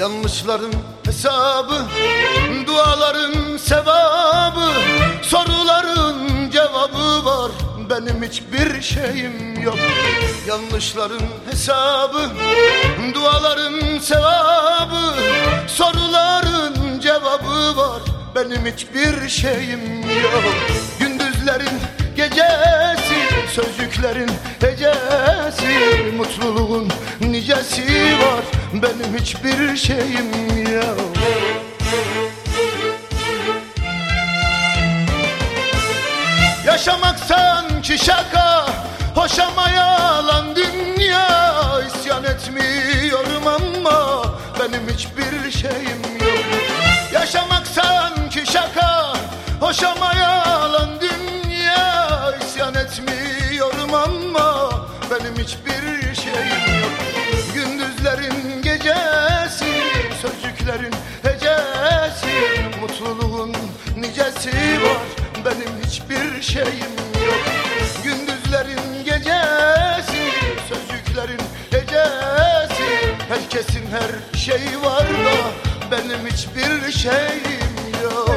Yanlışların hesabı, duaların sevabı, soruların cevabı var, benim hiçbir şeyim yok. Yanlışların hesabı, duaların sevabı, soruların cevabı var, benim hiçbir şeyim yok. Gündüzlerin gecesi, sözcüklerin hecesi, mutluluğun nicesi var, benim hiçbir şeyim yok. Yaşamak sanki şaka, hoş ama yalan dünya. İsyan etmiyorum ama benim hiçbir şeyim yok. Yaşamak sanki şaka, hoş ama yalan dünya. İsyan etmiyorum ama benim hiçbir şeyim yok. Gündüzlerin gecesi, sözcüklerin hecesi, mutluluğun nicesi var, benim hiçbir şeyim yok. Gündüzlerin gecesi, sözcüklerin hecesi, herkesin her şeyi var da benim hiçbir şeyim yok.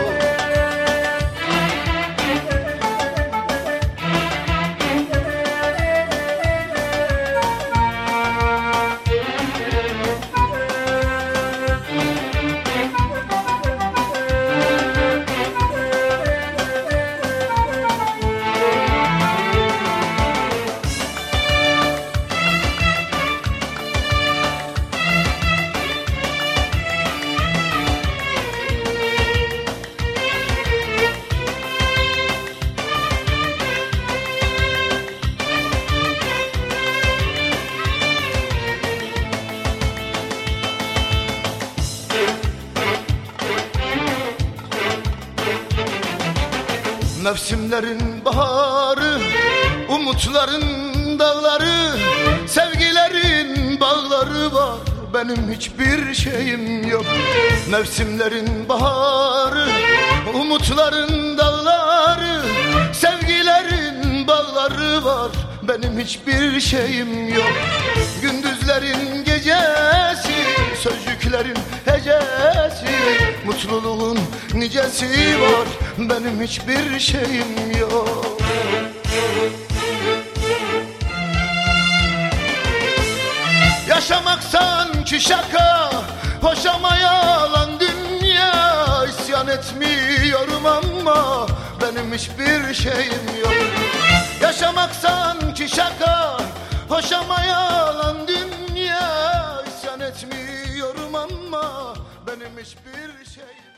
Mevsimlerin baharı, umutların dağları, sevgilerin bağları var, benim hiçbir şeyim yok. Mevsimlerin baharı, umutların dağları, sevgilerin bağları var, benim hiçbir şeyim yok. Gündüzlerin gecesi, sözcüklerin hecesi, mutluluğun nicesi var, benim hiçbir şeyim yok. Yaşamak sanki şaka, hoş ama yalan dünya. İsyan etmiyorum ama benim hiçbir şeyim yok. Yaşamak sanki şaka, hoş ama yalan dünya. İsyan etmiyorum ama benim hiçbir şeyim yok.